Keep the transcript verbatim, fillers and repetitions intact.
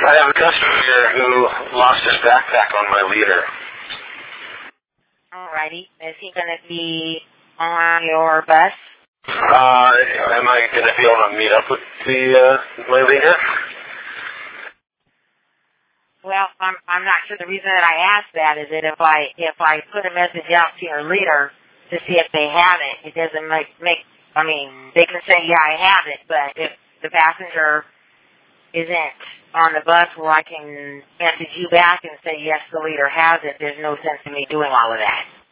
I have a customer here who lost his backpack on my leader. Alrighty. Is he going to be on your bus? Uh, am I going to be able to meet up with the, uh, my leader? Well, I'm I'm not sure. The reason that I asked that is that if I if I put a message out to your leader to see if they have it, it doesn't make make. I mean, they can say yeah, I have it, but if the passenger isn't on the bus, where I can message you back and say yes, the leader has it, there's no sense in me doing all of that.